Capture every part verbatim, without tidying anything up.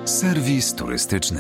Serwis turystyczny.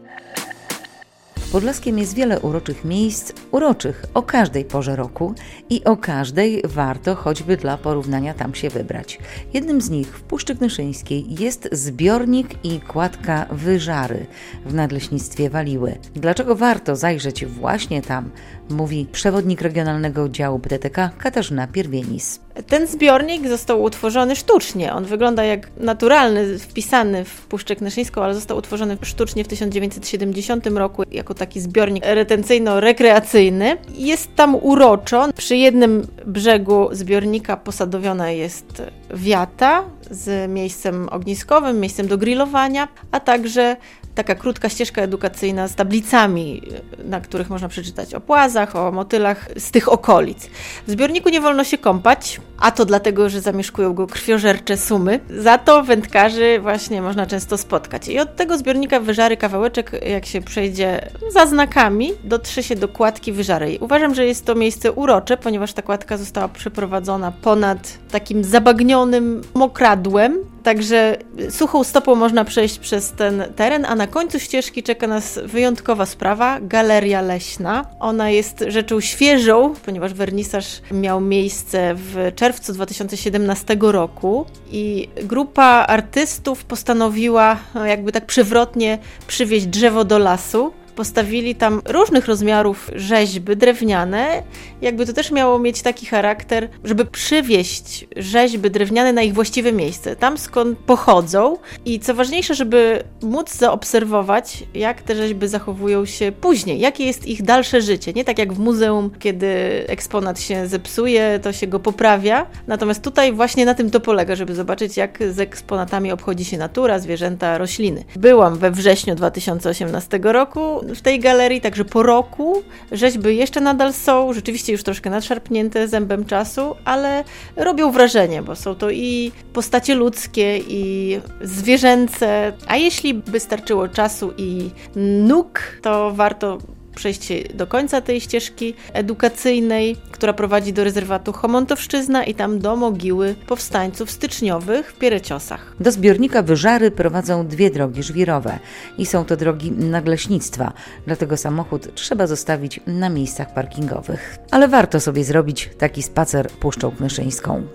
W Podlaskiem jest wiele uroczych miejsc, uroczych o każdej porze roku i o każdej warto choćby dla porównania tam się wybrać. Jednym z nich w Puszczy Knyszyńskiej jest zbiornik i kładka Wyżary w Nadleśnictwie Waliły. Dlaczego warto zajrzeć właśnie tam, mówi przewodnik Regionalnego Działu B T T K Katarzyna Pierwienis. Ten zbiornik został utworzony sztucznie. On wygląda jak naturalny, wpisany w Puszczę Knyszyńską, ale został utworzony sztucznie w tysiąc dziewięćset siedemdziesiątym roku jako taki zbiornik retencyjno-rekreacyjny. Jest tam uroczo. Przy jednym brzegu zbiornika posadowiona jest wiata z miejscem ogniskowym, miejscem do grillowania, a także taka krótka ścieżka edukacyjna z tablicami, na których można przeczytać o płazach, o motylach z tych okolic. W zbiorniku nie wolno się kąpać, a to dlatego, że zamieszkują go krwiożercze sumy. Za to wędkarzy właśnie można często spotkać. I od tego zbiornika Wyżary kawałeczek, jak się przejdzie za znakami, dotrze się do kładki Wyżary. I uważam, że jest to miejsce urocze, ponieważ ta kładka została przeprowadzona ponad takim zabagnionym mokradłem. Także suchą stopą można przejść przez ten teren, a na końcu ścieżki czeka nas wyjątkowa sprawa, Galeria Leśna. Ona jest rzeczą świeżą, ponieważ wernisaż miał miejsce w czerwcu dwa tysiące siedemnastego roku i grupa artystów postanowiła jakby tak przewrotnie przywieźć drzewo do lasu. Postawili tam różnych rozmiarów rzeźby drewniane, jakby to też miało mieć taki charakter, żeby przywieźć rzeźby drewniane na ich właściwe miejsce, tam skąd pochodzą i co ważniejsze, żeby móc zaobserwować, jak te rzeźby zachowują się później, jakie jest ich dalsze życie. Nie tak jak w muzeum, kiedy eksponat się zepsuje, to się go poprawia, natomiast tutaj właśnie na tym to polega, żeby zobaczyć, jak z eksponatami obchodzi się natura, zwierzęta, rośliny. Byłam we wrześniu dwa tysiące osiemnastego roku w tej galerii, także po roku rzeźby jeszcze nadal są, rzeczywiście już troszkę nadszarpnięte zębem czasu, ale robią wrażenie, bo są to i postacie ludzkie, i zwierzęce, a jeśli by starczyło czasu i nóg, to warto przejść się do końca tej ścieżki edukacyjnej, która prowadzi do rezerwatu Chomontowszczyzna i tam do mogiły powstańców styczniowych w Piereciosach. Do zbiornika Wyżary prowadzą dwie drogi żwirowe i są to drogi nadleśnictwa, dlatego samochód trzeba zostawić na miejscach parkingowych. Ale warto sobie zrobić taki spacer Puszczą Knyszyńską.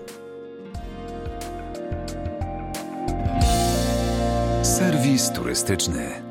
Serwis turystyczny.